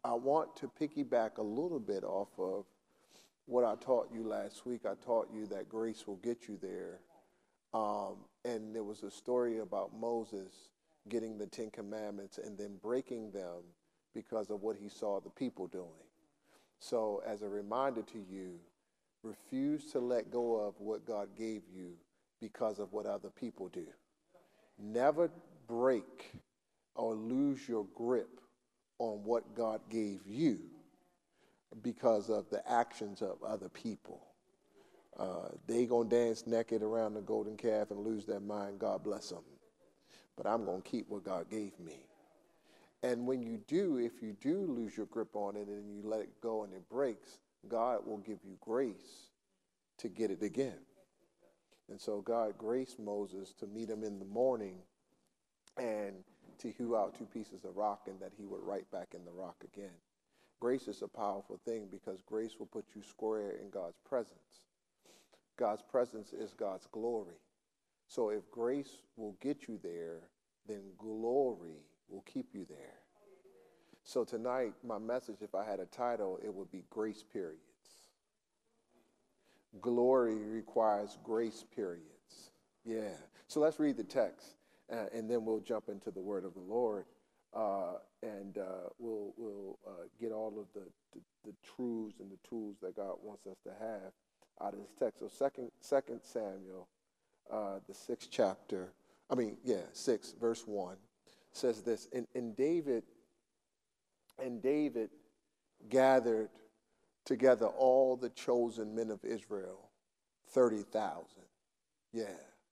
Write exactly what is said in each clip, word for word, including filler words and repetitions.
I want to piggyback a little bit off of what I taught you last week. I taught you that grace will get you there. Um, and there was a story about Moses getting the Ten Commandments and then breaking them because of what he saw the people doing. So as a reminder to you, refuse to let go of what God gave you because of what other people do. Never break or lose your grip on what God gave you because of the actions of other people. Uh, they gonna dance naked around the golden calf and lose their mind. God bless them. But I'm gonna keep what God gave me. And when you do, if you do lose your grip on it and you let it go and it breaks, God will give you grace to get it again. And so God graced Moses to meet him in the morning and to hew out two pieces of rock and that he would write back in the rock again. Grace is a powerful thing because grace will put you square in God's presence. God's presence is God's glory. So if grace will get you there, then glory will keep you there. So tonight, my message, if I had a title, it would be Grace Periods. Glory requires grace periods. Yeah. So let's read the text, uh, and then we'll jump into the word of the Lord, uh, and uh, we'll we'll uh, get all of the, the the truths and the tools that God wants us to have out of this text. So second Second Samuel, uh, the sixth chapter. I mean, yeah, six verse one says this. And, and David and David gathered together all the chosen men of Israel, thirty thousand. Yeah.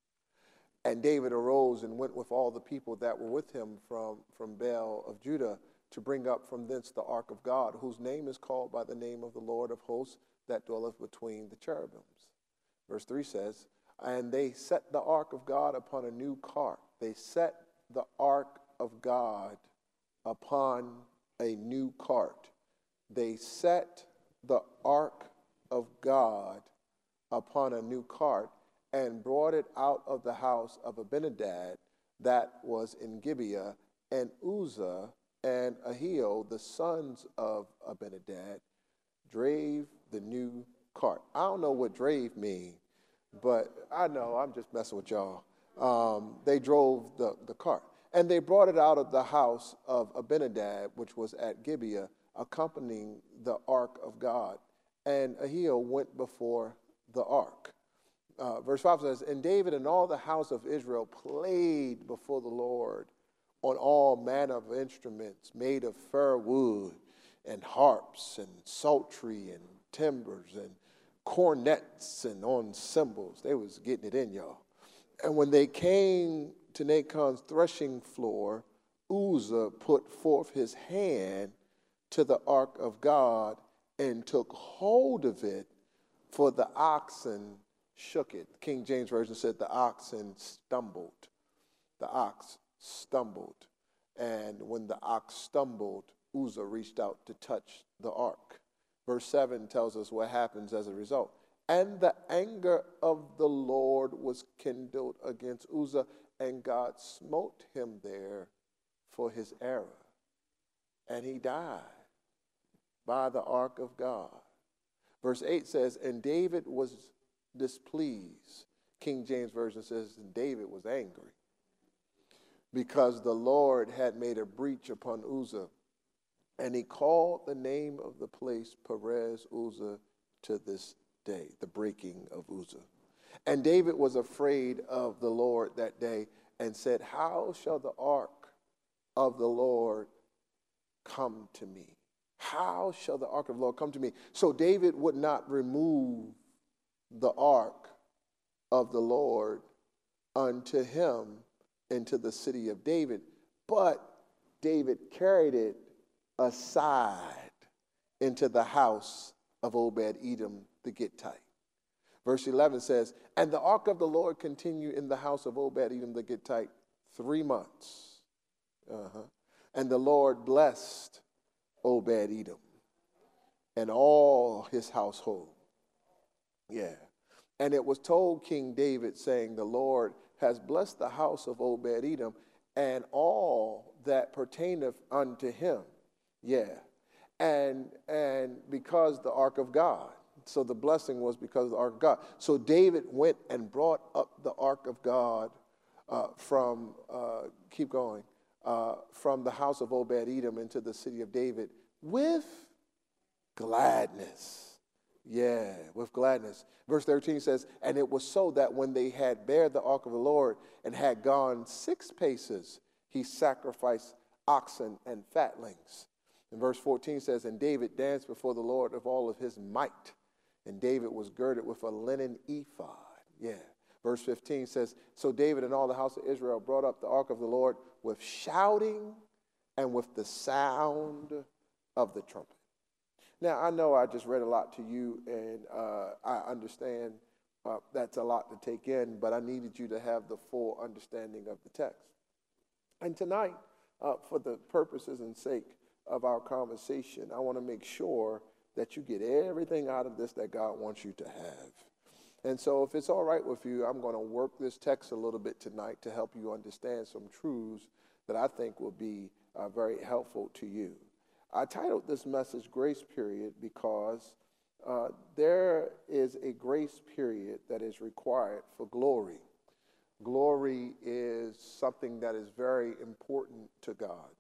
And David arose and went with all the people that were with him from, from Baal of Judah to bring up from thence the ark of God, whose name is called by the name of the Lord of hosts that dwelleth between the cherubims. Verse three says, and they set the ark of God upon a new cart. They set the ark of God upon a new cart. They set the ark of God upon a new cart and brought it out of the house of Abinadab that was in Gibeah, and Uzzah and Ahio, the sons of Abinadab, drave the new cart. I don't know what drave mean, but I know, I'm just messing with y'all. Um, they drove the, the cart. And they brought it out of the house of Abinadab, which was at Gibeah, accompanying the ark of God. And Ahio went before the ark. Uh, verse five says, and David and all the house of Israel played before the Lord on all manner of instruments made of fir wood and harps and psaltery and timbers and cornets and on cymbals. They was getting it in, y'all. And when they came to Nachon's threshing floor, Uzzah put forth his hand to the ark of God and took hold of it, for the oxen shook it. King James Version said the oxen stumbled. The ox stumbled. And when the ox stumbled, Uzzah reached out to touch the ark. Verse seven tells us what happens as a result. And the anger of the Lord was kindled against Uzzah, and God smote him there for his error. And he died by the ark of God. Verse eight says, and David was displeased. King James Version says, and David was angry because the Lord had made a breach upon Uzzah. And he called the name of the place Perez Uzzah to this day, the breaking of Uzzah. And David was afraid of the Lord that day and said, how shall the ark of the Lord come to me? How shall the ark of the Lord come to me? So David would not remove the ark of the Lord unto him into the city of David, but David carried it aside into the house of Obed-Edom the Gittite. Verse eleven says, and the ark of the Lord continued in the house of Obed-Edom the Gittite three months. Uh-huh. And the Lord blessed Obed-Edom and all his household. Yeah. And it was told King David, saying, the Lord has blessed the house of Obed-Edom and all that pertaineth unto him. Yeah. And, and because the ark of God. So the blessing was because of the ark of God. So David went and brought up the ark of God uh, from, uh, keep going, uh, from the house of Obed-Edom into the city of David with gladness. Yeah, with gladness. Verse thirteen says, and it was so that when they had bared the ark of the Lord and had gone six paces, he sacrificed oxen and fatlings. And verse fourteen says, and David danced before the Lord of all of his might. And David was girded with a linen ephod. Yeah. Verse fifteen says, so David and all the house of Israel brought up the ark of the Lord with shouting and with the sound of the trumpet. Now, I know I just read a lot to you, and uh, I understand uh, that's a lot to take in, but I needed you to have the full understanding of the text. And tonight, uh, for the purposes and sake of our conversation, I want to make sure that you get everything out of this that God wants you to have. And so if it's all right with you, I'm going to work this text a little bit tonight to help you understand some truths that I think will be uh, very helpful to you. I titled this message Grace Period because uh, there is a grace period that is required for glory. Glory is something that is very important to God.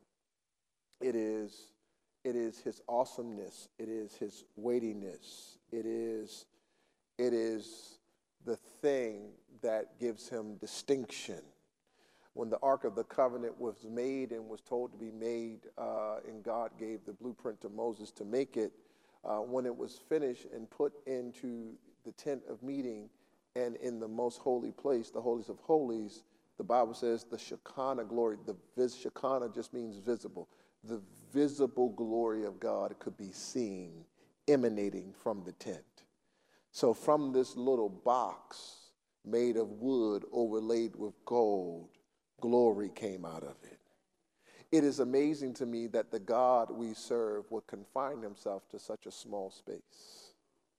It is, it is his awesomeness. It is his weightiness. It is, it is the thing that gives him distinction. When the Ark of the Covenant was made and was told to be made, uh, and God gave the blueprint to Moses to make it, uh, when it was finished and put into the tent of meeting and in the most holy place, the holies of holies, the Bible says the Shekinah glory, the vis- Shekinah just means visible. The visible glory of God could be seen emanating from the tent. So from this little box made of wood overlaid with gold, glory came out of it. It is amazing to me that the God we serve would confine himself to such a small space.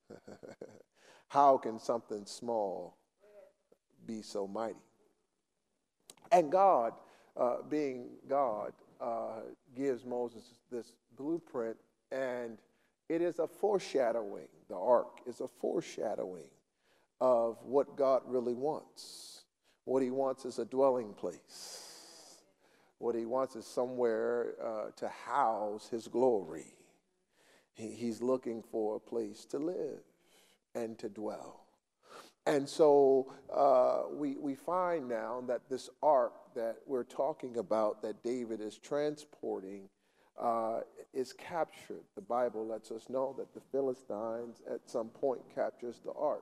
How can something small be so mighty? And God, uh, being God, uh, gives Moses this blueprint, and it is a foreshadowing. The ark is a foreshadowing of what God really wants. What he wants is a dwelling place. What he wants is somewhere uh, to house his glory. He, he's looking for a place to live and to dwell. And so uh, we, we find now that this ark that we're talking about, that David is transporting, uh, is captured. The Bible lets us know that the Philistines at some point captures the ark.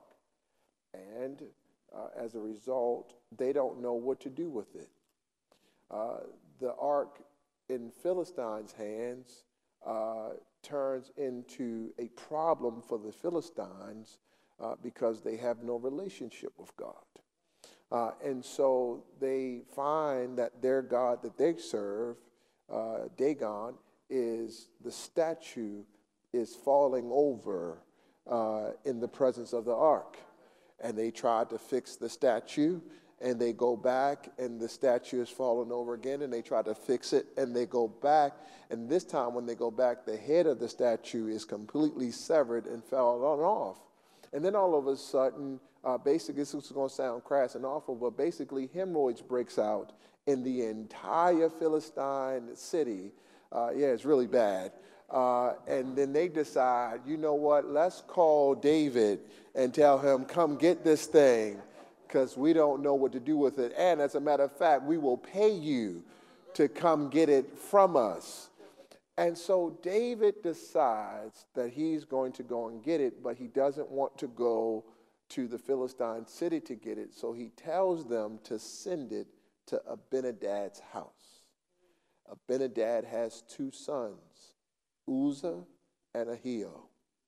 And uh, as a result, they don't know what to do with it. Uh, the ark in Philistines' hands uh, turns into a problem for the Philistines uh, because they have no relationship with God. Uh, and so they find that their God that they serve, uh, Dagon, is the statue is falling over uh, in the presence of the ark. And they tried to fix the statue, and they go back, and the statue is falling over again, and they try to fix it, and they go back. And this time when they go back, the head of the statue is completely severed and fell on off. And then all of a sudden, uh, basically, this is going to sound crass and awful, but basically hemorrhoids breaks out in the entire Philistine city. Uh, yeah, it's really bad. Uh, and then they decide, you know what, let's call David and tell him, come get this thing, because we don't know what to do with it. And as a matter of fact, we will pay you to come get it from us. And so David decides that he's going to go and get it, but he doesn't want to go to the Philistine city to get it. So he tells them to send it to Abinadab's house. Abinadab has two sons, Uzzah and Ahio.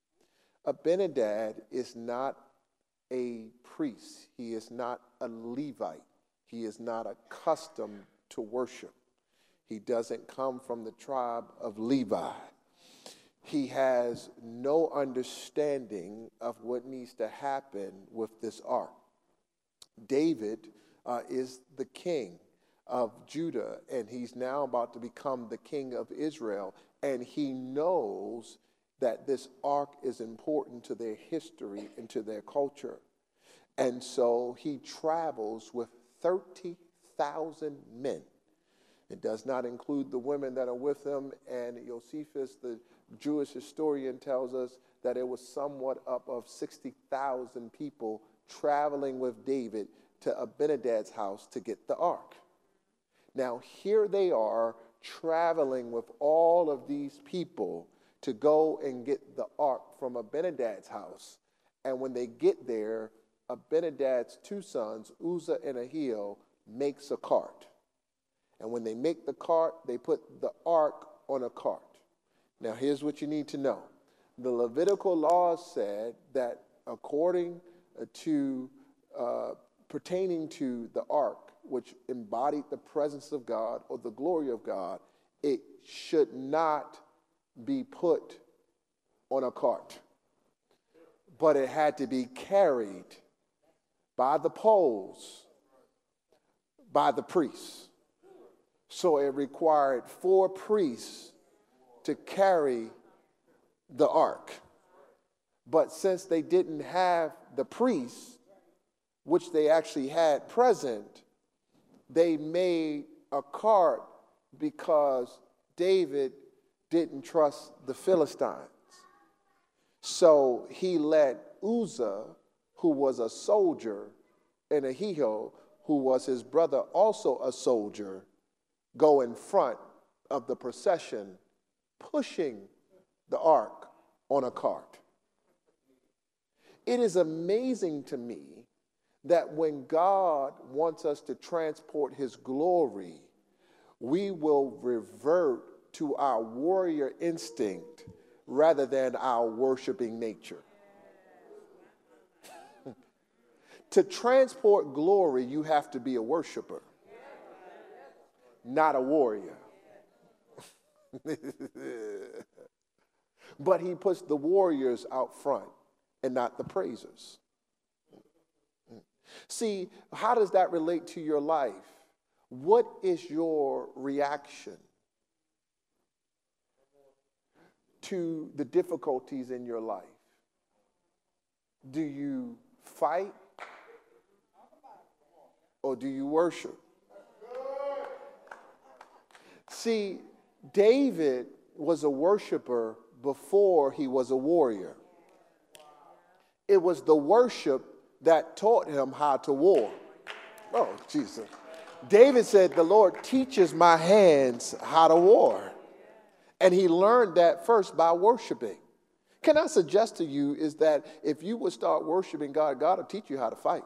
Abinadab is not a priest. He is not a Levite. He is not accustomed to worship. He doesn't come from the tribe of Levi. He has no understanding of what needs to happen with this ark. David uh, is the king of Judah, and he's now about to become the king of Israel. and he knows that this ark is important to their history and to their culture. And so he travels with thirty thousand men. It does not include the women that are with him, and Josephus, the Jewish historian, tells us that it was somewhat up of sixty thousand people traveling with David to Abinadab's house to get the ark. Now, here they are traveling with all of these people to go and get the ark from Abinadab's house. And when they get there, Abinadab's two sons, Uzzah and Ahio, makes a cart. And when they make the cart, they put the ark on a cart. Now, here's what you need to know. The Levitical laws said that according to, uh, pertaining to the ark, which embodied the presence of God or the glory of God, it should not be put on a cart, but it had to be carried by the poles, by the priests. So it required four priests to carry the ark. But since they didn't have the priests, which they actually had present, they made a cart because David didn't trust the Philistines. So he let Uzzah, who was a soldier, and Ahio, who was his brother, also a soldier, go in front of the procession, pushing the ark on a cart. It is amazing to me that when God wants us to transport his glory, we will revert to our warrior instinct rather than our worshiping nature. To transport glory, you have to be a worshiper, not a warrior. But he puts the warriors out front and not the praisers. See, how does that relate to your life? What is your reaction to the difficulties in your life? Do you fight or do you worship? See, David was a worshiper before he was a warrior. It was the worship that taught him how to war. Oh, Jesus. David said, the Lord teaches my hands how to war. And he learned that first by worshiping. Can I suggest to you is that if you would start worshiping God, God will teach you how to fight.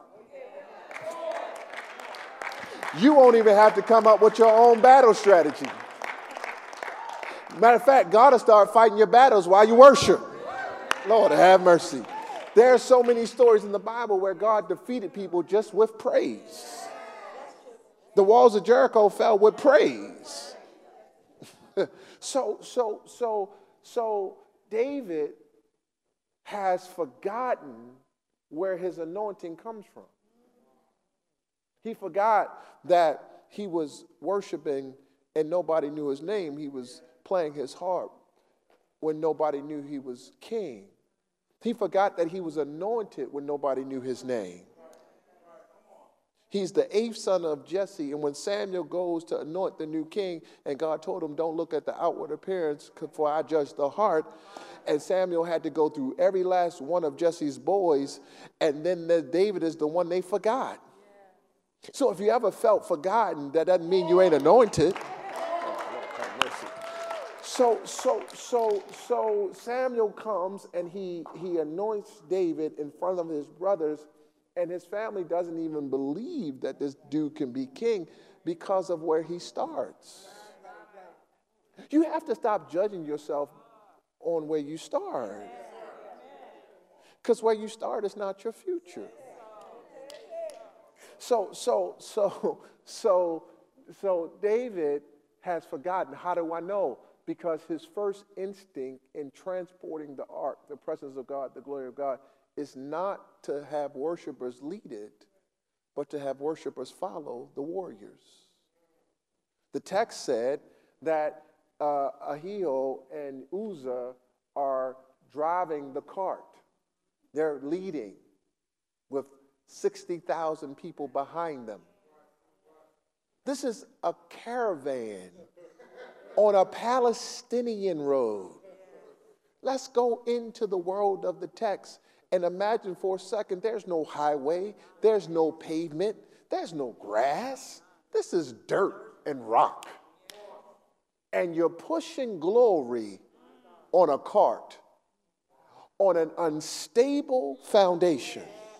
You won't even have to come up with your own battle strategy. Matter of fact, God will start fighting your battles while you worship. Lord, have mercy. There are so many stories in the Bible where God defeated people just with praise. The walls of Jericho fell with praise. so, so, so, so David has forgotten where his anointing comes from. He forgot that he was worshiping and nobody knew his name. He was playing his harp when nobody knew he was king. He forgot that he was anointed when nobody knew his name. He's the eighth son of Jesse, and when Samuel goes to anoint the new king, and God told him, don't look at the outward appearance, for I judge the heart, and Samuel had to go through every last one of Jesse's boys, and then the, David is the one they forgot. So if you ever felt forgotten, that doesn't mean you ain't anointed. So, so, so, so Samuel comes and he, he anoints David in front of his brothers, and his family doesn't even believe that this dude can be king because of where he starts. You have to stop judging yourself on where you start, because where you start is not your future. So, so, so, so, so David has forgotten. How do I know? Because his first instinct in transporting the ark, the presence of God, the glory of God, is not to have worshipers lead it, but to have worshipers follow the warriors. The text said that uh, Ahio and Uzzah are driving the cart. They're leading with sixty thousand people behind them. This is a caravan on a Palestinian road. Let's go into the world of the text and imagine for a second there's no highway, there's no pavement, there's no grass. This is dirt and rock. And you're pushing glory on a cart on an unstable foundation.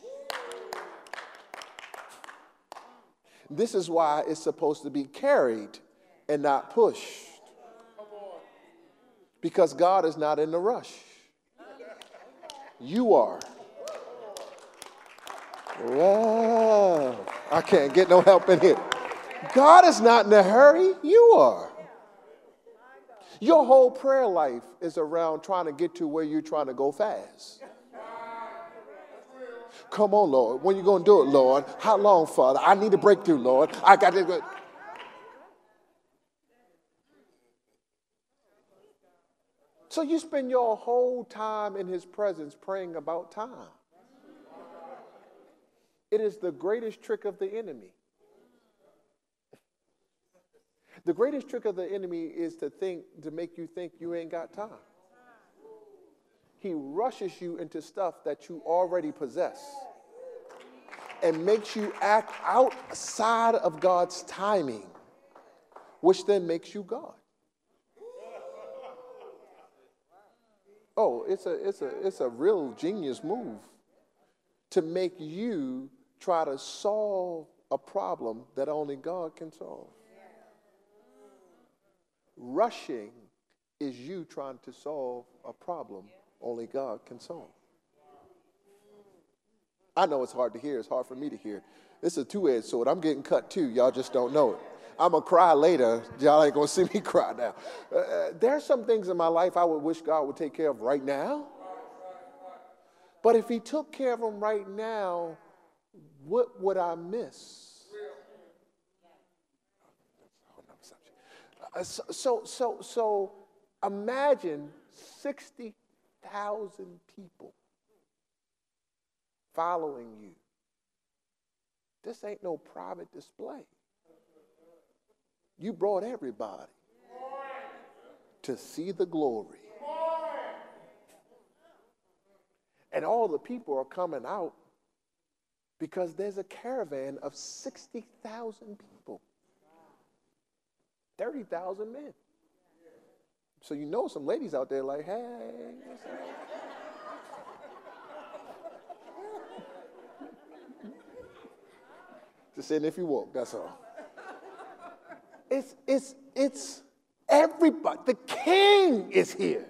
This is why it's supposed to be carried and not pushed. Because God is not in the rush. You are. Wow. I can't get no help in here. God is not in a hurry. You are. Your whole prayer life is around trying to get to where you're trying to go fast. Come on, Lord. When you going to do it, Lord? How long, Father? I need a breakthrough, Lord. I got to go. So you spend your whole time in his presence praying about time. It is the greatest trick of the enemy. The greatest trick of the enemy is to think, to make you think you ain't got time. He rushes you into stuff that you already possess and makes you act outside of God's timing, which then makes you God. Oh, it's a it's a it's a real genius move to make you try to solve a problem that only God can solve. Rushing is you trying to solve a problem only God can solve. I know it's hard to hear. It's hard for me to hear. It's a two-edged sword. I'm getting cut too. Y'all just don't know it. I'm going to cry later. Y'all ain't going to see me cry now. Uh, there are some things in my life I would wish God would take care of right now. But if he took care of them right now, what would I miss? Uh, so, so, so, so imagine sixty thousand people following you. This ain't no private display. You brought everybody to see the glory. And all the people are coming out because there's a caravan of sixty thousand people. thirty thousand men. So you know some ladies out there like, hey. Just saying if you walk, that's all. It's, it's, it's everybody. The king is here.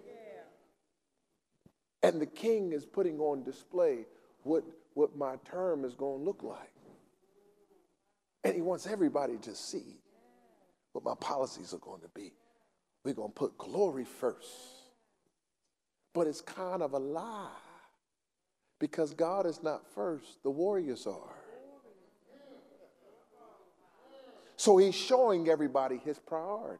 And the king is putting on display what, what my term is going to look like. And he wants everybody to see what my policies are going to be. We're going to put glory first. But it's kind of a lie. Because God is not first. The warriors are. So he's showing everybody his priority.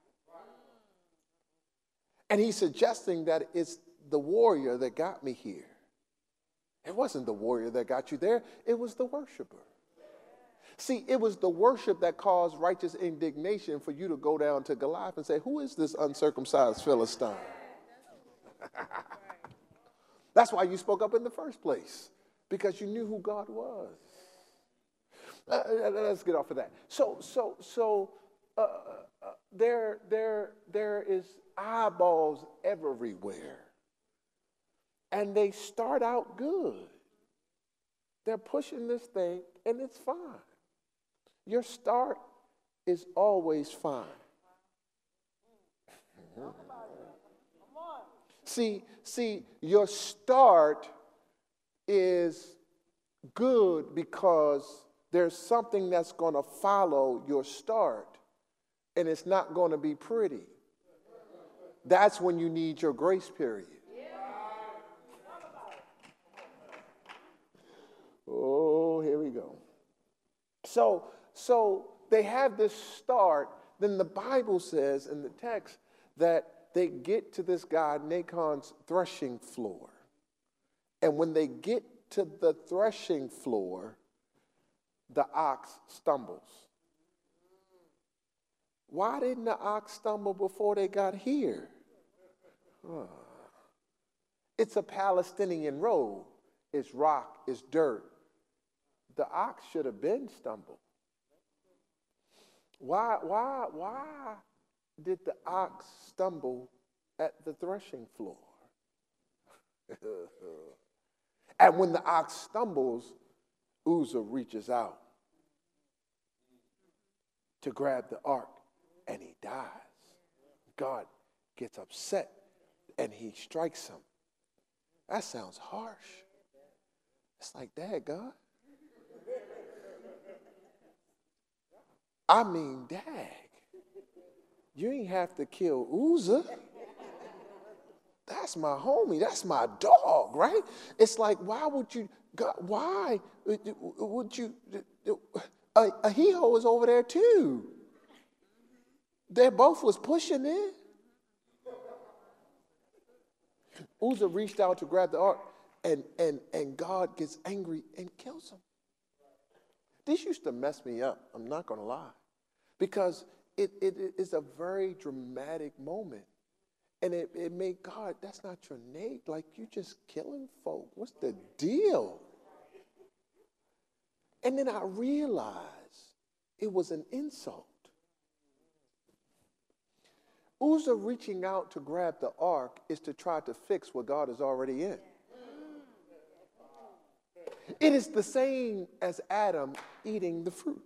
And he's suggesting that it's the warrior that got me here. It wasn't the warrior that got you there. It was the worshiper. See, it was the worship that caused righteous indignation for you to go down to Goliath and say, who is this uncircumcised Philistine? That's why you spoke up in the first place, because you knew who God was. Uh, let's get off of that. So, so, so uh, uh, there, there, there is eyeballs everywhere, and they start out good. They're pushing this thing, and it's fine. Your start is always fine. Mm-hmm. See, see, your start is good because there's something that's going to follow your start, and it's not going to be pretty. That's when you need your grace period. Oh, here we go. So, so they have this start then the Bible says in the text that they get to this guy Nachon's threshing floor. And when they get to the threshing floor, the ox stumbles. Why didn't the ox stumble before they got here? Huh. It's a Palestinian road. It's rock, it's dirt. The ox should have been stumbled. Why, why, why did the ox stumble at the threshing floor? And when the ox stumbles, Uzzah reaches out to grab the ark, and he dies. God gets upset, and he strikes him. That sounds harsh. It's like, Dad, God. I mean, dag, you ain't have to kill Uzzah. That's my homie. That's my dog, right? It's like, why would you, God, why would you, uh, Ahio is over there too. They both was pushing in. Uzzah reached out to grab the ark, and, and, and God gets angry and kills him. This used to mess me up, I'm not going to lie, because it, it, it is a very dramatic moment. And it, it made God, that's not your name. Like, you just killing folk. What's the deal? And then I realized it was an insult. Uzzah reaching out to grab the ark is to try to fix what God is already in. It is the same as Adam eating the fruit.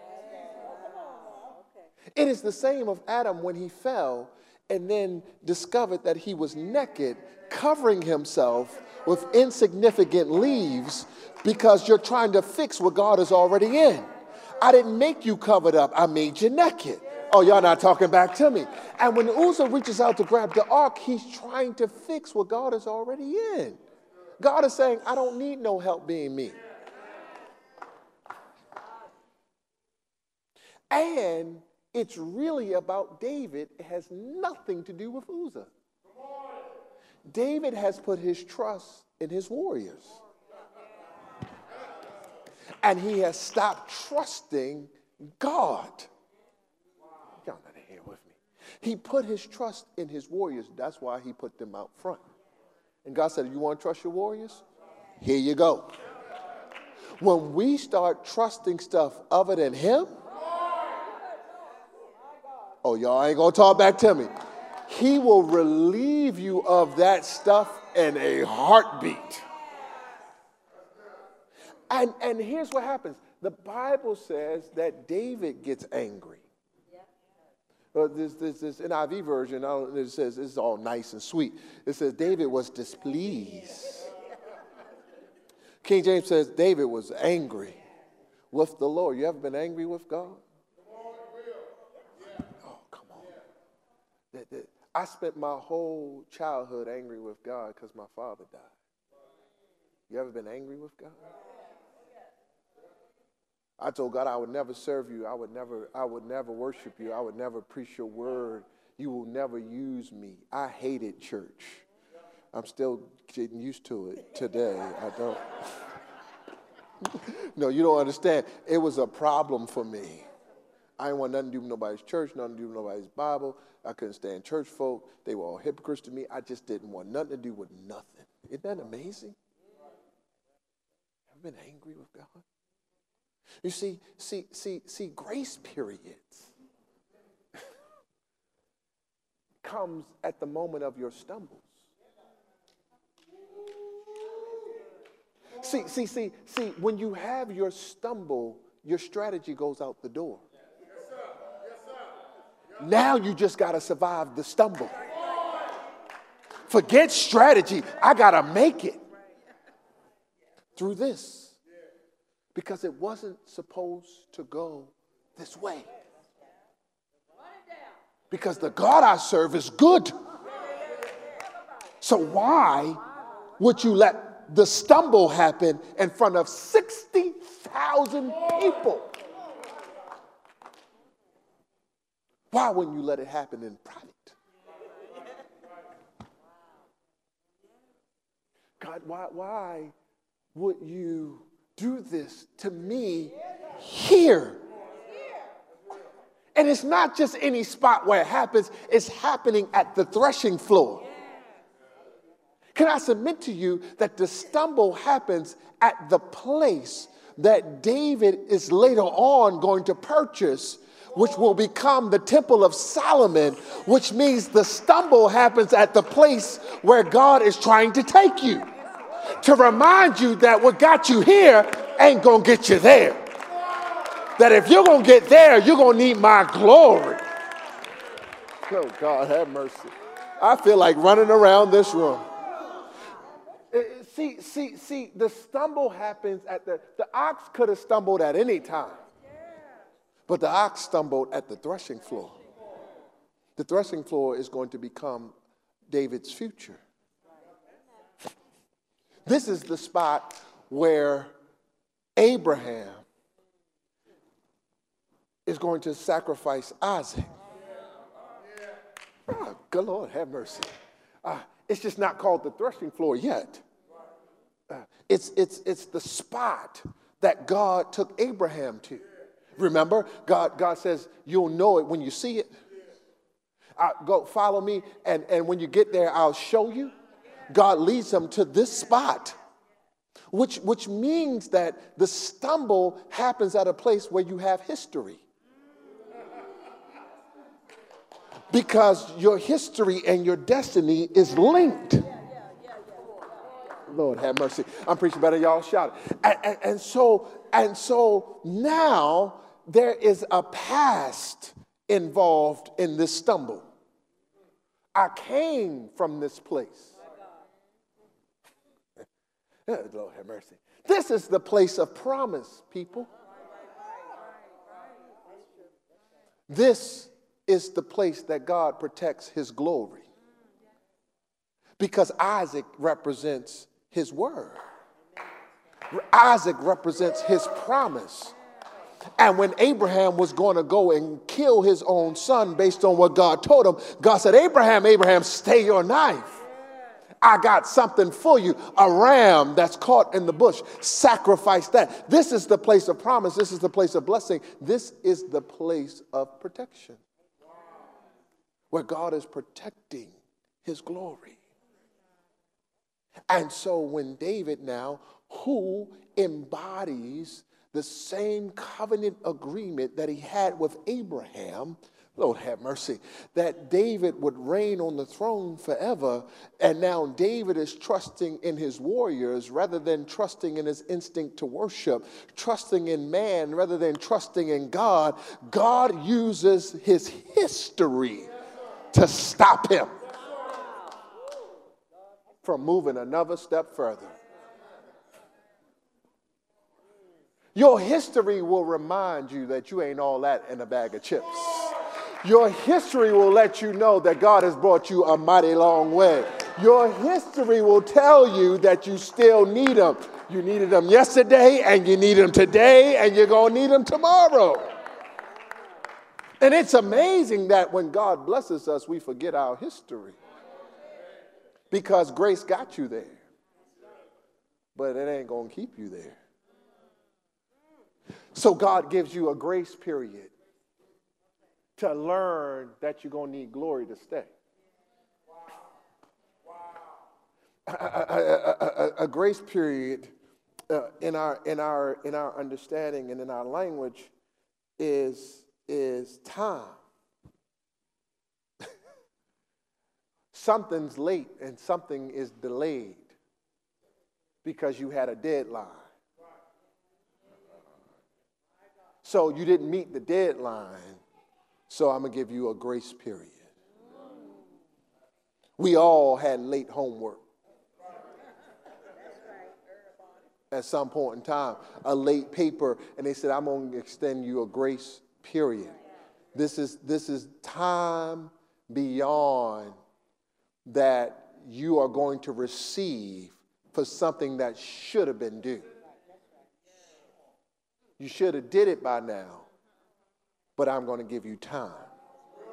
It is the same of Adam when he fell and then discovered that he was naked, covering himself with insignificant leaves because you're trying to fix what God is already in. I didn't make you covered up. I made you naked. Oh, y'all not talking back to me. And when Uzzah reaches out to grab the ark, he's trying to fix what God is already in. God is saying, I don't need no help being me. And it's really about David. It has nothing to do with Uzzah. David has put his trust in his warriors. And he has stopped trusting God. Y'all not here with me. He put his trust in his warriors. That's why he put them out front. And God said, you want to trust your warriors? Here you go. When we start trusting stuff other than him, oh, y'all ain't going to talk back to me. He will relieve you of that stuff in a heartbeat. And, and here's what happens. The Bible says that David gets angry. Uh, this, this, this N I V version, I don't, it says it's all nice and sweet. It says David was displeased. King James says David was angry with the Lord. You ever been angry with God? Oh, come on. That, that, I spent my whole childhood angry with God because my father died. You ever been angry with God? I told God I would never serve you. I would never, I would never worship you. I would never preach your word. You will never use me. I hated church. I'm still getting used to it today. I don't. No, you don't understand. It was a problem for me. I didn't want nothing to do with nobody's church, nothing to do with nobody's Bible. I couldn't stand church folk. They were all hypocrites to me. I just didn't want nothing to do with nothing. Isn't that amazing? Ever been angry with God? You see, see, see, see, grace periods comes at the moment of your stumbles. See, see, see, see, when you have your stumble, your strategy goes out the door. Now you just got to survive the stumble. Forget strategy. I got to make it through this. Because it wasn't supposed to go this way. Because the God I serve is good. So why would you let the stumble happen in front of sixty thousand people? Why wouldn't you let it happen in private? God, why, why would you do this to me here? And it's not just any spot where it happens, it's happening at the threshing floor. Can I submit to you that the stumble happens at the place that David is later on going to purchase, which will become the Temple of Solomon, which means the stumble happens at the place where God is trying to take you, to remind you that what got you here ain't gonna get you there. That if you're gonna get there, you're gonna need my glory. Oh, God, have mercy. I feel like running around this room. See, see, see, the stumble happens at the, the ox could have stumbled at any time, but the ox stumbled at the threshing floor. The threshing floor is going to become David's future. This is the spot where Abraham is going to sacrifice Isaac. Oh, good Lord, have mercy. Uh, it's just not called the threshing floor yet. Uh, it's, it's, it's the spot that God took Abraham to. Remember, God, God says, you'll know it when you see it. Uh, go follow me, and, and when you get there, I'll show you. God leads them to this spot, which, which means that the stumble happens at a place where you have history. Because your history and your destiny is linked. Lord have mercy. I'm preaching better, y'all shout it. And, and, and so, and so now there is a past involved in this stumble. I came from this place. Lord have mercy. This is the place of promise, people. This is the place that God protects his glory. Because Isaac represents his word. Isaac represents his promise. And when Abraham was going to go and kill his own son based on what God told him, God said, Abraham, Abraham, stay your knife. I got something for you, a ram that's caught in the bush. Sacrifice that. This is the place of promise. This is the place of blessing. This is the place of protection, where God is protecting his glory. And so when David now, who embodies the same covenant agreement that he had with Abraham, Lord have mercy, that David would reign on the throne forever, and now David is trusting in his warriors rather than trusting in his instinct to worship, trusting in man rather than trusting in God. God uses his history to stop him from moving another step further. Your history will remind you that you ain't all that in a bag of chips. Your history will let you know that God has brought you a mighty long way. Your history will tell you that you still need him. You needed him yesterday, and you need him today, and you're going to need him tomorrow. And it's amazing that when God blesses us, we forget our history. Because grace got you there. But it ain't going to keep you there. So God gives you a grace period to learn that you're going to need glory to stay. A, a, a, a, a grace period uh, in our in our in our understanding and in our language is is time. Something's late and something is delayed because you had a deadline. So you didn't meet the deadline, so I'm going to give you a grace period. We all had late homework at some point in time, a late paper, and they said, I'm going to extend you a grace period. This is, this is time beyond that you are going to receive for something that should have been due. You should have did it by now, but I'm going to give you time.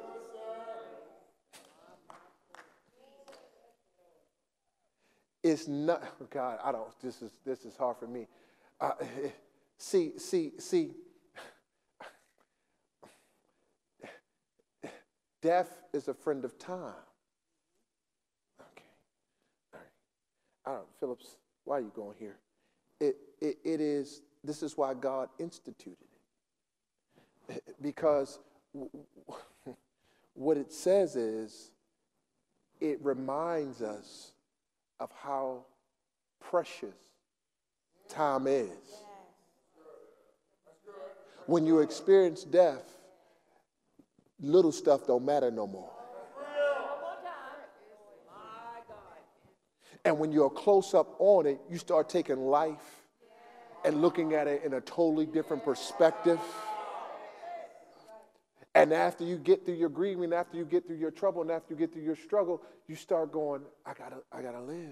is not, oh God, I don't, this is, this is hard for me. Uh, see, see, see, death is a friend of time. Okay. All right. I don't, Phillips, why are you going here? It, it, it is, this is why God instituted it. Because what it says is, it reminds us of how precious time is. When you experience death, little stuff don't matter no more. And when you're close up on it, you start taking life and looking at it in a totally different perspective. And after you get through your grieving, after you get through your trouble, and after you get through your struggle, you start going, I gotta, I gotta live.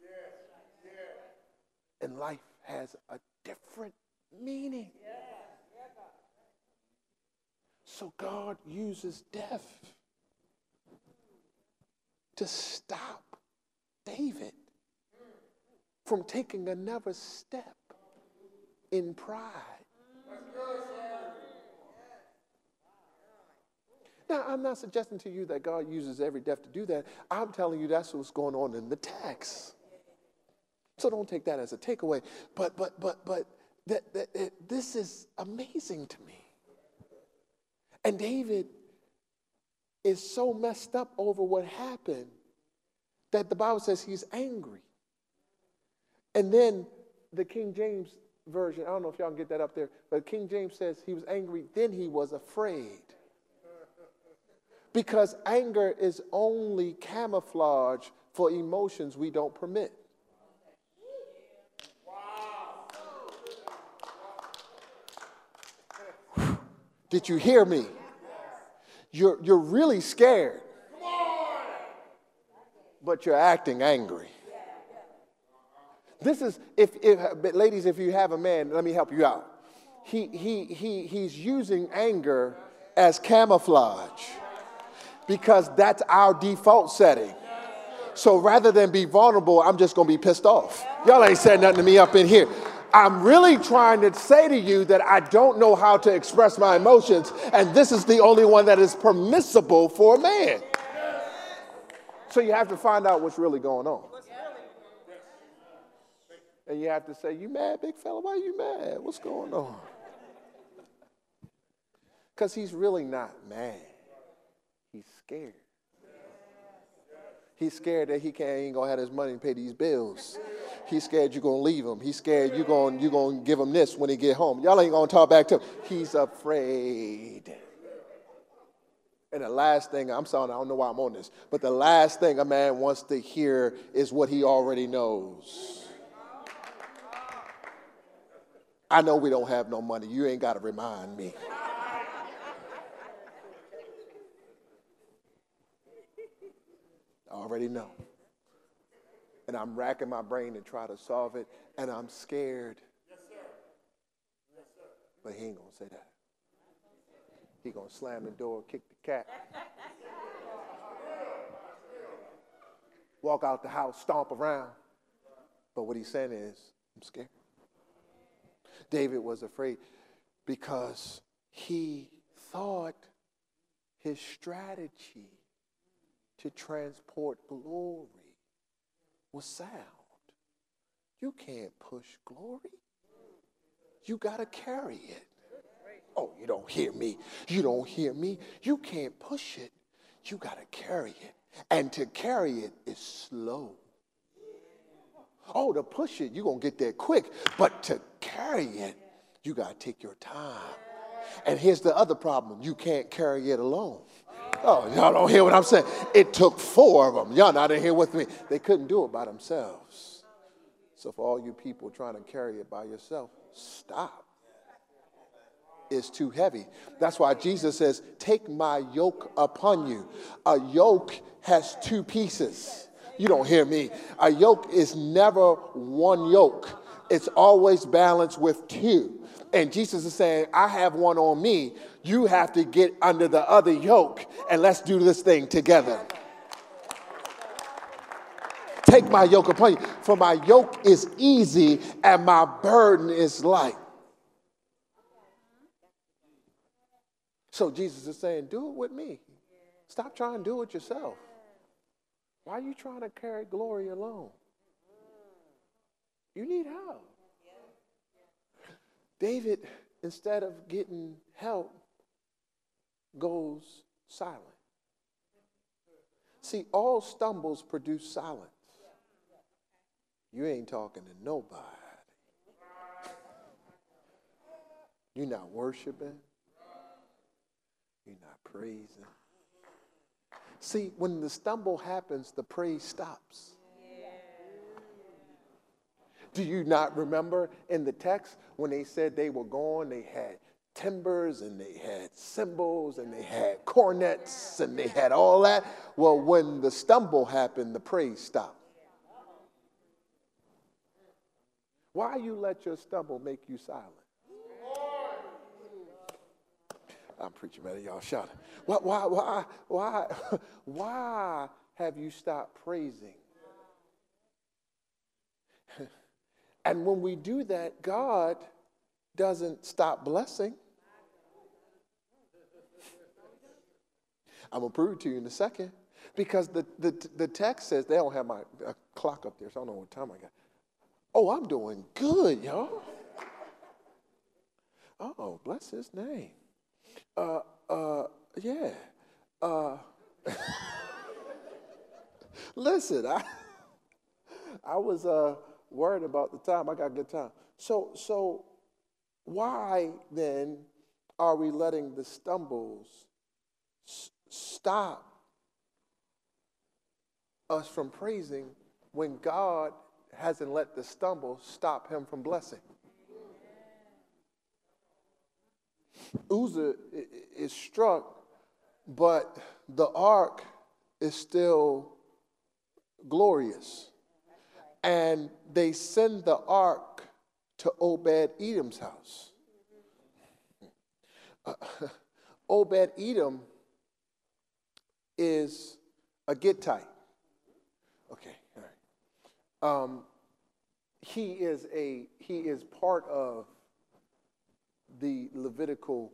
And life has a different meaning. So God uses death to stop David from taking another step in pride. Now, I'm not suggesting to you that God uses every death to do that. I'm telling you that's what's going on in the text. So don't take that as a takeaway. But but but but that, that, that this is amazing to me. And David is so messed up over what happened that the Bible says he's angry. And then the King James version, I don't know if y'all can get that up there, but King James says he was angry, then he was afraid. Because anger is only camouflage for emotions we don't permit. Did you hear me? You're, you're really scared, but you're acting angry. This is, if, if ladies, if you have a man, let me help you out. He, he, he, he's using anger as camouflage because that's our default setting. So rather than be vulnerable, I'm just going to be pissed off. Y'all ain't said nothing to me up in here. I'm really trying to say to you that I don't know how to express my emotions, and this is the only one that is permissible for a man. So you have to find out what's really going on. And you have to say, you mad, big fella? Why are you mad? What's going on? Because he's really not mad. He's scared. He's scared that he can't ain't gonna have his money to pay these bills. He's scared you're gonna leave him. He's scared you're gonna you're gonna give him this when he get home. Y'all ain't gonna talk back to him. He's afraid. And the last thing, I'm sorry, I don't know why I'm on this, but the last thing a man wants to hear is what he already knows. I know we don't have no money. You ain't got to remind me. I already know. And I'm racking my brain to try to solve it, and I'm scared. Yes, sir. Yes, sir. But he ain't going to say that. He going to slam the door, kick the cat. Walk out the house, stomp around. But what he's saying is, I'm scared. David was afraid because he thought his strategy to transport glory was sound. You can't push glory. You got to carry it. Oh, you don't hear me. You don't hear me. You can't push it. You got to carry it. And to carry it is slow. Oh, to push it, you're going to get there quick. But to carry it, you got to take your time. And here's the other problem. You can't carry it alone. Oh, y'all don't hear what I'm saying. It took four of them. Y'all not in here with me. They couldn't do it by themselves. So for all you people trying to carry it by yourself, stop. It's too heavy. That's why Jesus says, take my yoke upon you. A yoke has two pieces. You don't hear me. A yoke is never one yoke. It's always balanced with two. And Jesus is saying, I have one on me. You have to get under the other yoke, and let's do this thing together. Take my yoke upon you, for my yoke is easy and my burden is light. So Jesus is saying, do it with me. Stop trying to do it yourself. Why are you trying to carry glory alone? You need help. David, instead of getting help, goes silent. See, all stumbles produce silence. You ain't talking to nobody. You're not worshiping. You're not praising. See, when the stumble happens, the praise stops. Do you not remember in the text when they said they were gone, they had timbers and they had cymbals and they had cornets and they had all that? Well, when the stumble happened, the praise stopped. Why you let your stumble make you silent? I'm preaching better, y'all shout. Why, why, why, why, why have you stopped praising? And when we do that, God doesn't stop blessing. I'm going to prove it to you in a second. Because the, the, the text says, they don't have my uh, clock up there, so I don't know what time I got. Oh, I'm doing good, y'all. Oh, bless his name. Uh, uh, yeah. Uh, listen, I, I was uh, worried about the time. I got good time. So, so why then are we letting the stumbles s- stop us from praising when God hasn't let the stumble stop him from blessing? Uzzah is struck, but the ark is still glorious. And they send the ark to Obed-Edom's house. Uh, Obed-Edom is a Gittite. Okay, all right. Um, he is a he is part of the Levitical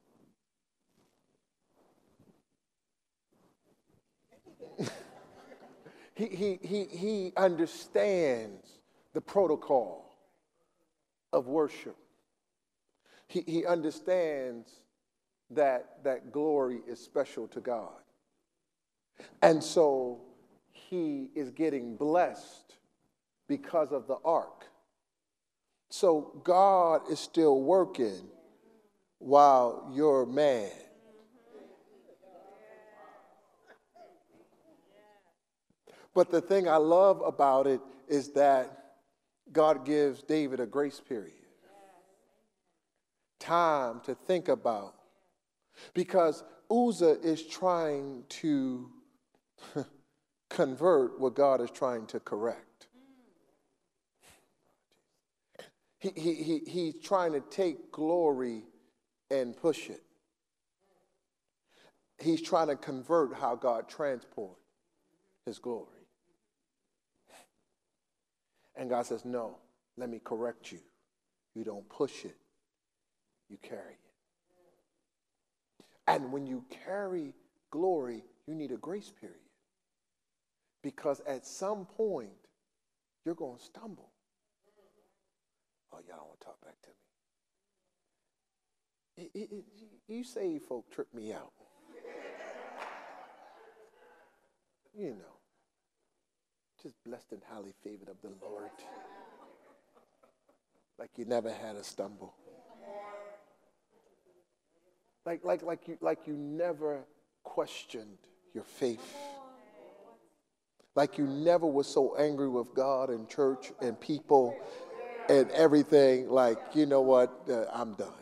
he, he, he, he understands the protocol of worship. He, he understands that, that glory is special to God. And so he is getting blessed because of the ark. So God is still working while you're mad. But the thing I love about it is that God gives David a grace period. Time to think about. Because Uzzah is trying to convert what God is trying to correct. He, he, he, he's trying to take glory and push it. He's trying to convert how God transports his glory. And God says, no, let me correct you. You don't push it, you carry it. And when you carry glory, you need a grace period. Because at some point, you're going to stumble. Oh, y'all don't want to talk back to me. It, it, it, you say folk trip me out. You know, just blessed and highly favored of the Lord. Like you never had a stumble. Like, like, like, you, like you never questioned your faith. Like you never was so angry with God and church and people and everything. Like, you know what, uh, I'm done.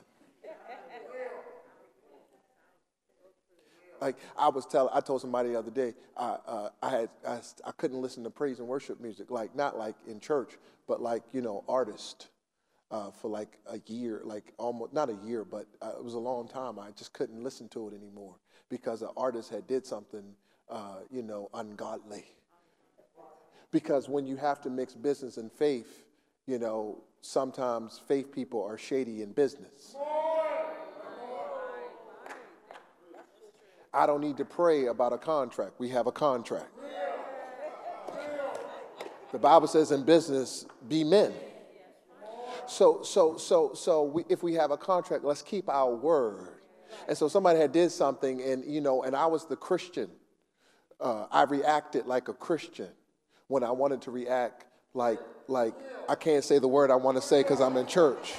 Like I was telling, I told somebody the other day, I, uh, I had, I, I couldn't listen to praise and worship music, like not like in church, but like, you know, artist uh, for like a year, like almost, not a year, but uh, it was a long time. I just couldn't listen to it anymore because the artist had did something, uh, you know, ungodly. Because when you have to mix business and faith, you know, sometimes faith people are shady in business. I don't need to pray about a contract. We have a contract. The Bible says in business, be men. So, so, so, so we, if we have a contract, let's keep our word. And so somebody had did something, and you know, and I was the Christian. Uh, I reacted like a Christian when I wanted to react like like I can't say the word I want to say because I'm in church.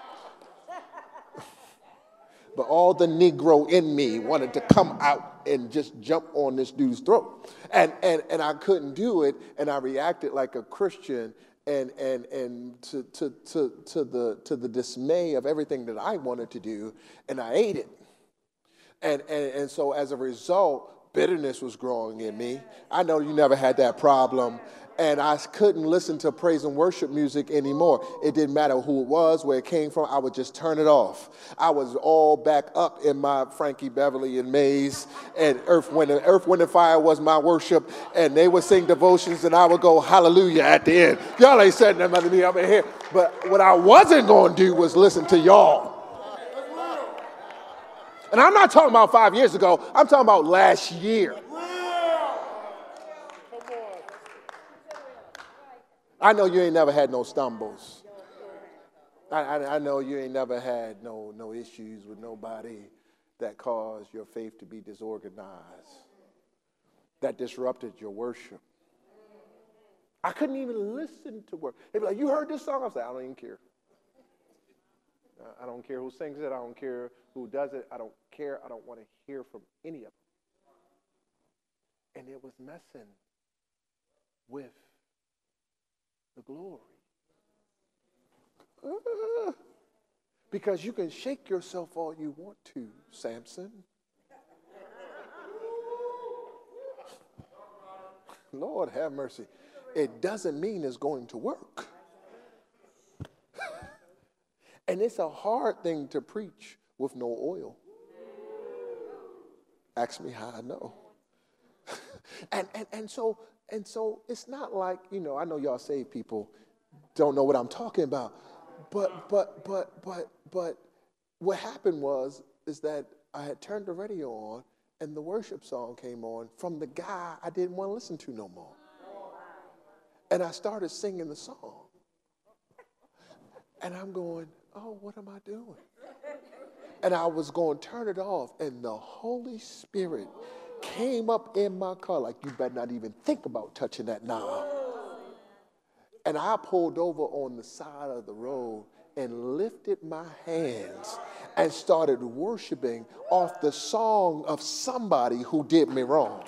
But all the Negro in me wanted to come out and just jump on this dude's throat. And and and I couldn't do it, and I reacted like a Christian and and and to to to to the to the dismay of everything that I wanted to do, and I ate it. And and and so as a result, bitterness was growing in me. I know you never had that problem. And I couldn't listen to praise and worship music anymore. It didn't matter who it was, where it came from. I would just turn it off. I was all back up in my Frankie Beverly and Mays, and Earth, Wind, and Earth, Wind, and Fire was my worship. And they would sing devotions, and I would go hallelujah at the end. Y'all ain't saying nothing to me up in here. But what I wasn't going to do was listen to y'all. And I'm not talking about five years ago. I'm talking about last year. I know you ain't never had no stumbles. I, I, I know you ain't never had no, no issues with nobody that caused your faith to be disorganized, that disrupted your worship. I couldn't even listen to worship. They'd be like, you heard this song? I was like, I don't even care. I don't care who sings it. I don't care who does it. I don't care. I don't want to hear from any of them. And it was messing with the glory. Uh, because you can shake yourself all you want to, Samson. Lord have mercy. It doesn't mean it's going to work. And it's a hard thing to preach with no oil. Ask me how I know. and, and and so and so it's not like, you know, I know y'all saved people don't know what I'm talking about. But but but but but what happened was is that I had turned the radio on and the worship song came on from the guy I didn't want to listen to no more. And I started singing the song. And I'm going, oh, what am I doing? And I was going to turn it off, and the Holy Spirit came up in my car like, you better not even think about touching that knob. And I pulled over on the side of the road and lifted my hands and started worshiping off the song of somebody who did me wrong.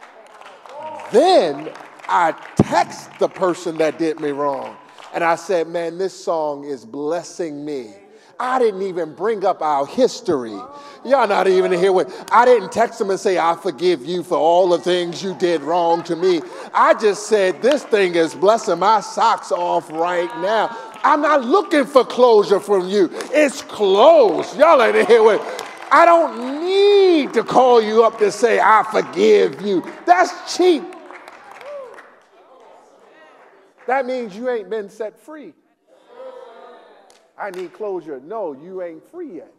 Then I text the person that did me wrong. And I said, man, this song is blessing me. I didn't even bring up our history. Y'all not even here with, I didn't text them and say, I forgive you for all the things you did wrong to me. I just said, this thing is blessing my socks off right now. I'm not looking for closure from you. It's closed. Y'all ain't here with, I don't need to call you up to say, I forgive you. That's cheap. That means you ain't been set free. I need closure. No, you ain't free yet.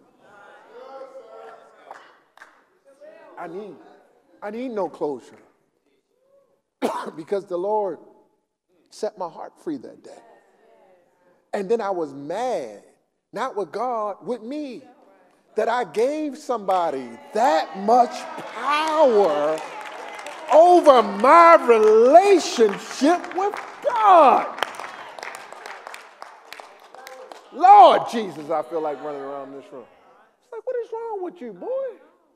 I need, I need no closure. Because the Lord set my heart free that day. And then I was mad, not with God, with me, that I gave somebody that much power over my relationship with God. Lord Jesus, I feel like running around this room. It's like, what is wrong with you, boy?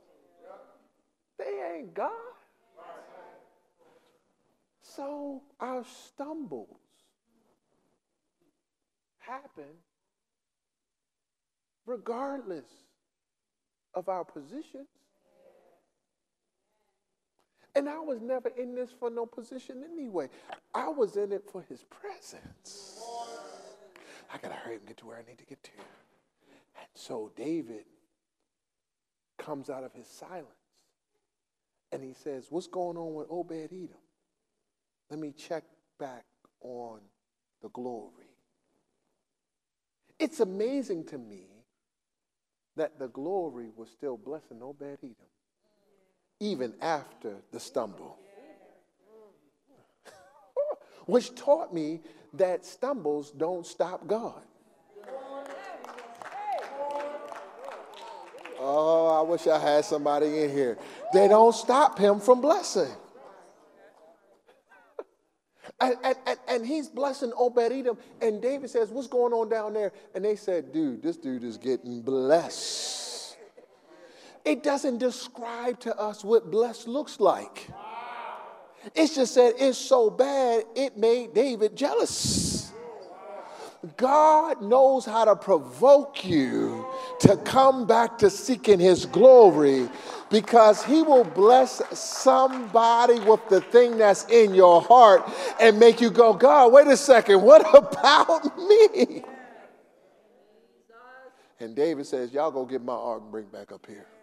They ain't God. So our stumbles happen regardless of our positions. And I was never in this for no position anyway. I was in it for his presence. I got to hurry and get to where I need to get to. And so David comes out of his silence and he says, what's going on with Obed-Edom? Let me check back on the glory. It's amazing to me that the glory was still blessing Obed-Edom, even after the stumble. Which taught me that stumbles don't stop God. Oh, I wish I had somebody in here. They don't stop him from blessing. And, and, and, and he's blessing Obed-Edom. And David says, what's going on down there? And they said, dude, this dude is getting blessed. It doesn't describe to us what blessed looks like. It's just said it's so bad, it made David jealous. God knows how to provoke you to come back to seeking his glory, because he will bless somebody with the thing that's in your heart and make you go, God, wait a second, what about me? And David says, y'all go get my ark and bring back up here.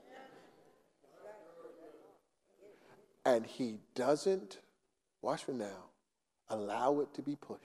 And he doesn't, watch for now, allow it to be pushed.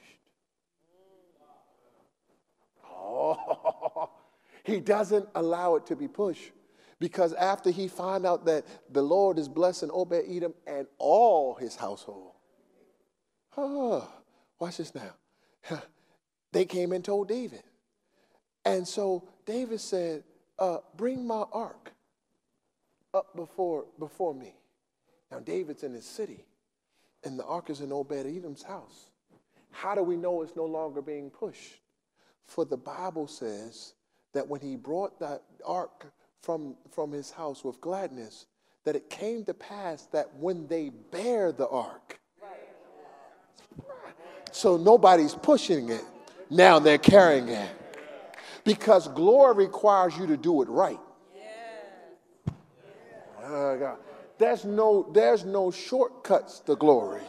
Oh, he doesn't allow it to be pushed, because after he found out that the Lord is blessing Obed-Edom and all his household, oh, watch this now. They came and told David. And so David said, uh, bring my ark up before, before me. Now, David's in his city, and the ark is in Obed-Edom's house. How do we know it's no longer being pushed? For the Bible says that when he brought the ark from, from his house with gladness, that it came to pass that when they bear the ark, so nobody's pushing it, now they're carrying it. Because glory requires you to do it right. Oh, God. There's no, there's no shortcuts to glory.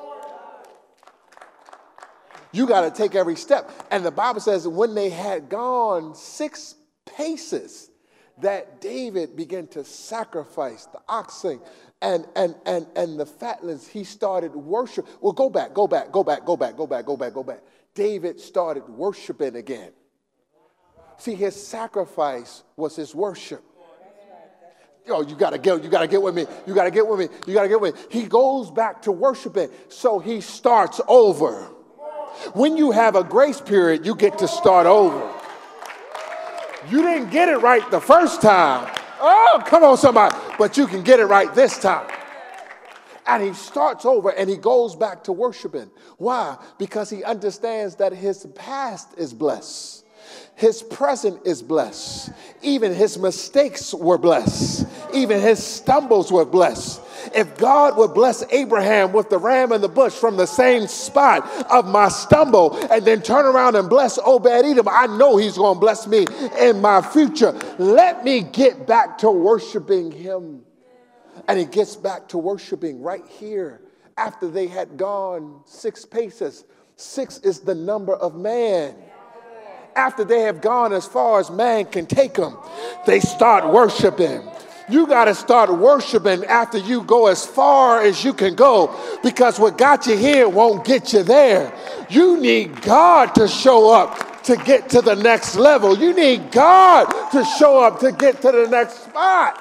You got to take every step. And the Bible says that when they had gone six paces, that David began to sacrifice the oxen and, and, and, and the fatlings. He started worship. Well, go back, go back, go back, go back, go back, go back, go back. David started worshiping again. See, his sacrifice was his worship. Yo, you gotta get, you gotta get with me. You gotta get with me. You gotta get with me. He goes back to worshiping, so he starts over. When you have a grace period, you get to start over. You didn't get it right the first time. Oh, come on, somebody. But you can get it right this time. And he starts over and he goes back to worshiping. Why? Because he understands that his past is blessed. His present is blessed. Even his mistakes were blessed. Even his stumbles were blessed. If God would bless Abraham with the ram in the bush from the same spot of my stumble, and then turn around and bless Obed-Edom, I know he's going to bless me in my future. Let me get back to worshiping him. And he gets back to worshiping right here after they had gone six paces. Six is the number of man. After they have gone as far as man can take them, they start worshiping. You got to start worshiping after you go as far as you can go, because what got you here won't get you there. You need God to show up to get to the next level. You need God to show up to get to the next spot.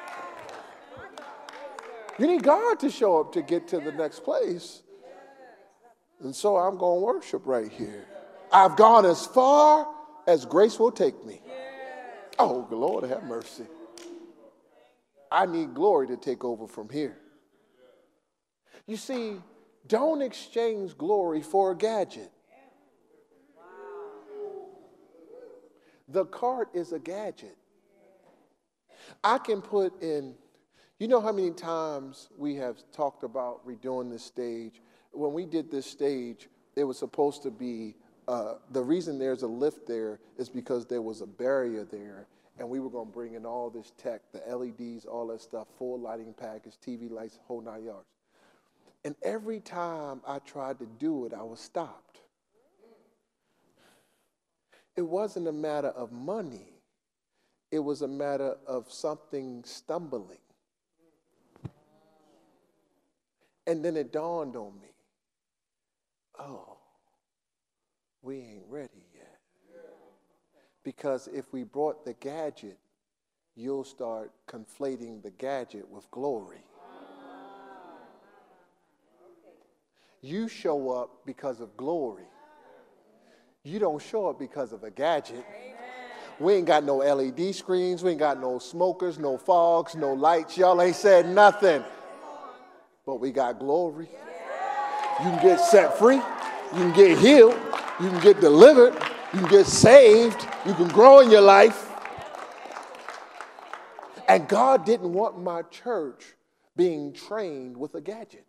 You need God to show up to get to the next place. And so I'm going to worship right here. I've gone as far as grace will take me. Oh, Lord, have mercy. I need glory to take over from here. You see, don't exchange glory for a gadget. The cart is a gadget. I can put in, you know how many times we have talked about redoing this stage? When we did this stage, it was supposed to be Uh, the reason there's a lift there is because there was a barrier there, and we were going to bring in all this tech, the L E Ds, all that stuff, full lighting package, T V lights, whole nine yards. And every time I tried to do it, I was stopped. It wasn't a matter of money. It was a matter of something stumbling. And then it dawned on me. oh, we ain't ready yet. Because if we brought the gadget, you'll start conflating the gadget with glory. You show up because of glory. You don't show up because of a gadget. We ain't got no L E D screens. We ain't got no smokers, no fogs, no lights. Y'all ain't said nothing. But we got glory. You can get set free. You can get healed. You can get delivered. You can get saved. You can grow in your life. And God didn't want my church being trained with a gadget.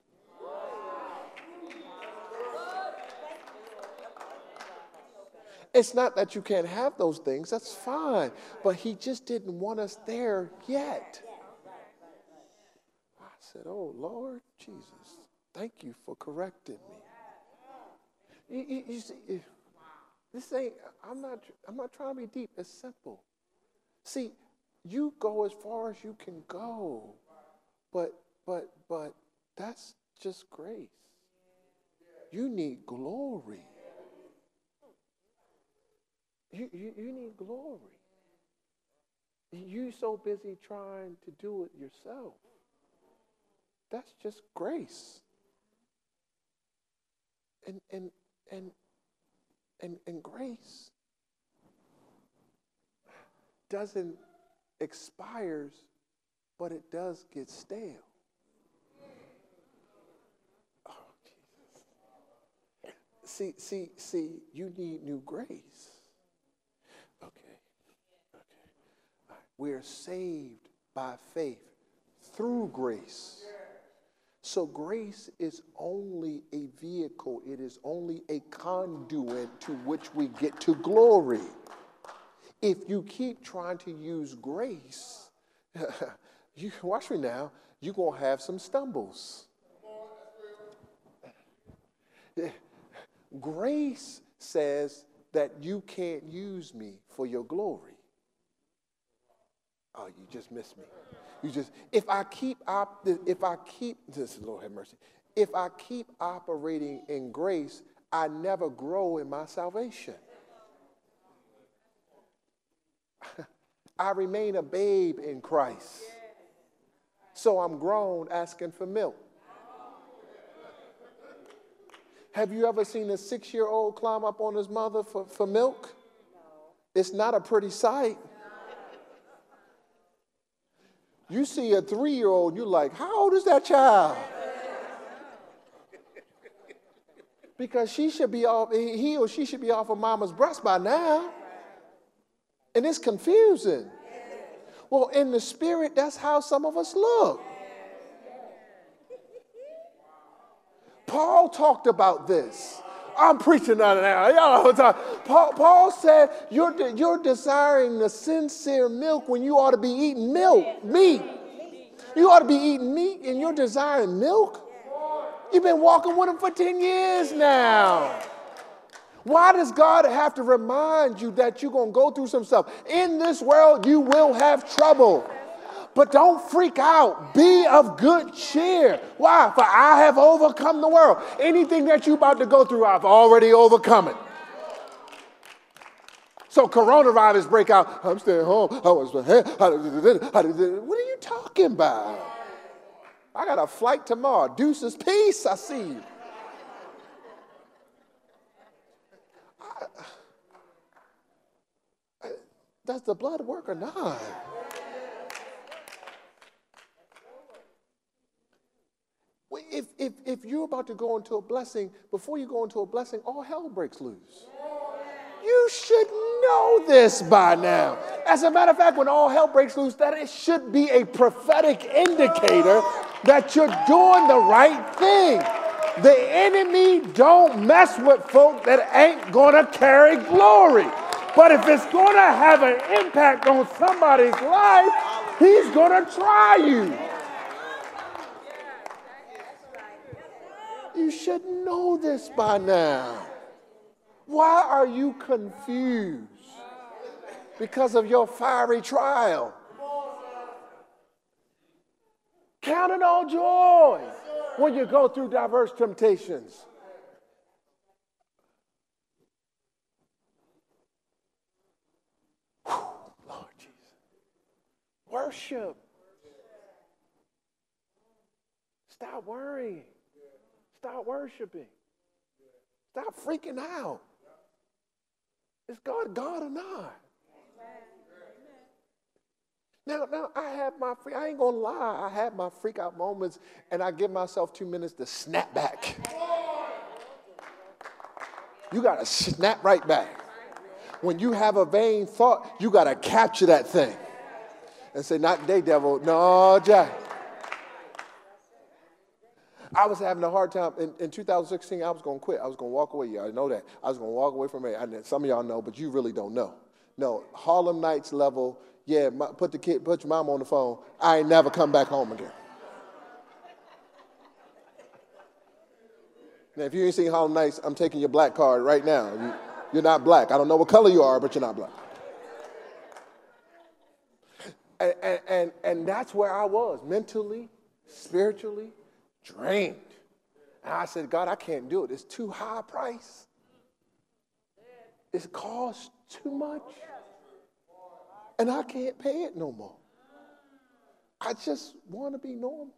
It's not that you can't have those things. That's fine. But he just didn't want us there yet. I said, oh, Lord Jesus, thank you for correcting me. You, you, you see, this ain't, I'm not, I'm not trying to be deep. It's simple. See, you go as far as you can go. But, but, but that's just grace. You need glory. You, you, you need glory. You're so busy trying to do it yourself. That's just grace. And and and and, and grace doesn't expires, but it does get stale. Oh, Jesus. See, see, see, you need new grace. Okay. Okay. All right. We are saved by faith through grace. So grace is only a vehicle. It is only a conduit to which we get to glory. If you keep trying to use grace, you watch me now, you're going to have some stumbles. Grace says that you can't use me for your glory. Oh, you just missed me. You just, if I keep, op, if I keep, this Lord have mercy, if I keep operating in grace, I never grow in my salvation. I remain a babe in Christ. So I'm grown asking for milk. Have you ever seen a six-year-old climb up on his mother for, for milk? It's not a pretty sight. You see a three-year-old, you're like, how old is that child? Because she should be off, he or she should be off of mama's breast by now. And it's confusing. Well, in the spirit, that's how some of us look. Paul talked about this. I'm preaching on it now. Y'all know what Paul, Paul said, you're, you're desiring the sincere milk when you ought to be eating milk, meat. You ought to be eating meat and you're desiring milk? You've been walking with him for ten years now. Why does God have to remind you that you're going to go through some stuff? In this world, you will have trouble. But don't freak out. Be of good cheer. Why? For I have overcome the world. Anything that you're about to go through, I've already overcome it. So coronavirus break out. I'm staying home. I was, what are you talking about? I got a flight tomorrow. Deuces, peace. I see you. I, I, does the blood work or not? If, if, if you're about to go into a blessing, before you go into a blessing, all hell breaks loose. You should know this by now. As a matter of fact, when all hell breaks loose, that it should be a prophetic indicator that you're doing the right thing. The enemy don't mess with folk that ain't going to carry glory. But if it's going to have an impact on somebody's life, he's going to try you. You should know this by now. Why are you confused? Because of your fiery trial. Count it all joy when you go through diverse temptations. worship. Stop worrying. Stop worshiping. Stop freaking out. Is God God or not? Now, now I have my free, I ain't gonna lie, I have my freak out moments and I give myself two minutes to snap back. You gotta snap right back. When you have a vain thought, you gotta capture that thing and say, not today, devil. No, Jack. I was having a hard time. In, in two thousand sixteen, I was going to quit. I was going to walk away. Y'all know that. I was going to walk away from it. And some of y'all know, but you really don't know. No, Harlem Nights level, yeah, my, put the kid, put your mom on the phone. I ain't never come back home again. Now, if you ain't seen Harlem Nights, I'm taking your black card right now. You, you're not black. I don't know what color you are, but you're not black. And, and, and, and that's where I was, mentally, spiritually, drained. And I said, God, I can't do it. It's too high a price. It costs too much. And I can't pay it no more. I just want to be normal.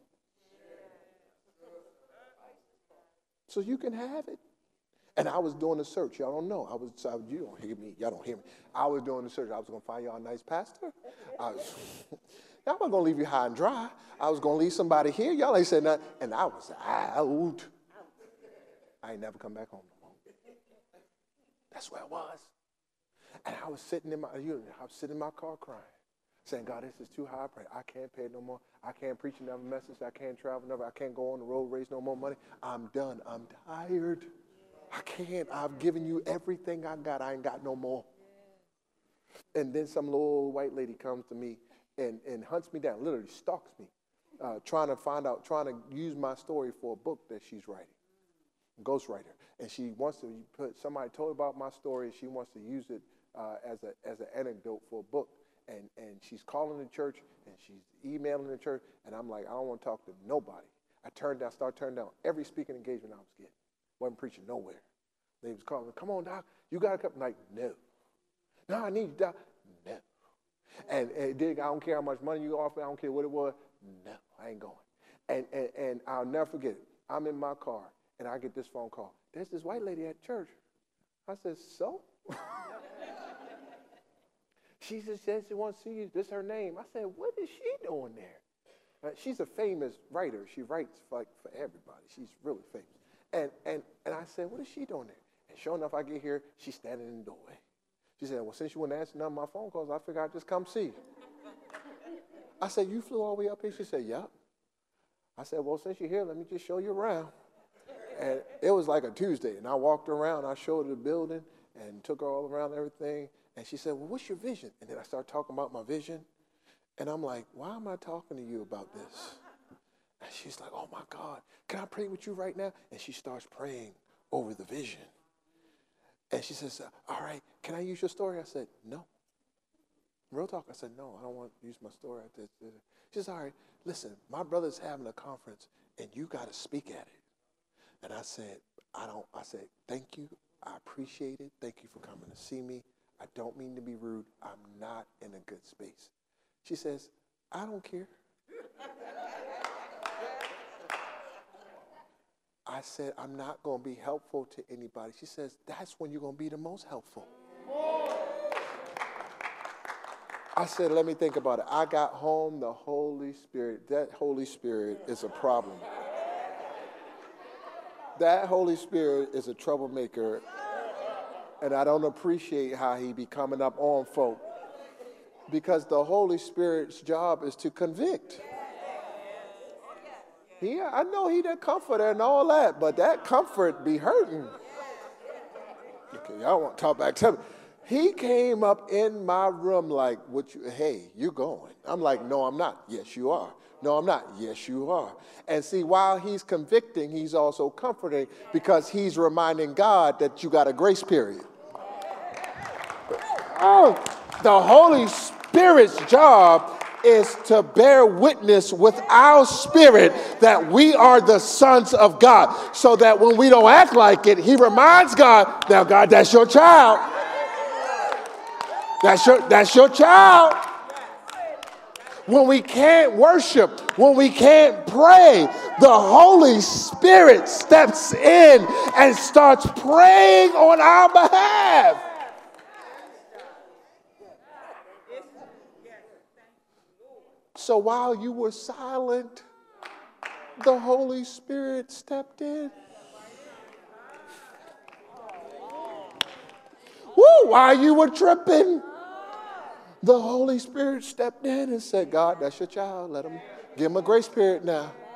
So you can have it. And I was doing a search. Y'all don't know. I was, I, you don't hear me. Y'all don't hear me. I was doing a search. I was going to find y'all a nice pastor. I was, y'all wasn't going to leave you high and dry. I was going to leave somebody here. Y'all ain't said nothing. And I was out. I ain't never come back home no more. That's where I was. And I was sitting in my, you know, I was sitting in my car crying, saying, God, this is too high a price. I can't pay it no more. I can't preach another message. I can't travel another. I can't go on the road, raise no more money. I'm done. I'm tired. I can't. I've given you everything I got. I ain't got no more. And then some little old white lady comes to me and, and hunts me down, literally stalks me, uh, trying to find out, trying to use my story for a book that she's writing, ghostwriter. And she wants to put, somebody told her about my story. She wants to use it uh, as a as an anecdote for a book. And, and she's calling the church and she's emailing the church. And I'm like, I don't want to talk to nobody. I turned down, started turning down every speaking engagement I was getting. Wasn't preaching nowhere. They was calling, come on, Doc, you got to come. I'm like, no. No, I need you, Doc. No. And, and Dig, I don't care how much money you offer. I don't care what it was. No, I ain't going. And, and, and I'll never forget it. I'm in my car, and I get this phone call. There's this white lady at church. I said, so? She just said she wants to see you. This is her name. I said, what is she doing there? Uh, she's a famous writer. She writes for, like, for everybody. She's really famous. And, and, and I said, what is she doing there? And sure enough, I get here, she's standing in the doorway. She said, well, since you wouldn't answer none of my phone calls, I figured I'd just come see you. I said, you flew all the way up here? She said, yep. I said, well, since you're here, let me just show you around. And it was like a Tuesday, and I walked around, I showed her the building, and took her all around everything. And she said, well, what's your vision? And then I started talking about my vision. And I'm like, why am I talking to you about this? And she's like, oh, my God, can I pray with you right now? And she starts praying over the vision. And she says, all right, can I use your story? I said, no. Real talk, I said, no, I don't want to use my story. She says, all right, listen, my brother's having a conference, and you got to speak at it. And I said, I don't, I said, thank you. I appreciate it. Thank you for coming to see me. I don't mean to be rude. I'm not in a good space. She says, I don't care. I said, I'm not going to be helpful to anybody. She says, that's when you're going to be the most helpful. I said, let me think about it. I got home, the Holy Spirit, that Holy Spirit is a problem. That Holy Spirit is a troublemaker, and I don't appreciate how he be coming up on folk, because the Holy Spirit's job is to convict. Yeah, I know he the comforter and all that, but that comfort be hurting. Okay, y'all want to talk back to me. He came up in my room like, "What you? Hey, you going?" I'm like, "No, I'm not." "Yes, you are." "No, I'm not." "Yes, you are." And see, while he's convicting, he's also comforting, because he's reminding God that you got a grace period. Oh, the Holy Spirit's job is to bear witness with our spirit that we are the sons of God, so that when we don't act like it, he reminds God, now, God, that's your child. That's your, that's your child. when we can't worship, when we can't pray, the Holy Spirit steps in and starts praying on our behalf. So while you were silent, the Holy Spirit stepped in. Woo! While you were tripping, the Holy Spirit stepped in and said, God, that's your child. Let him give him a grace period now.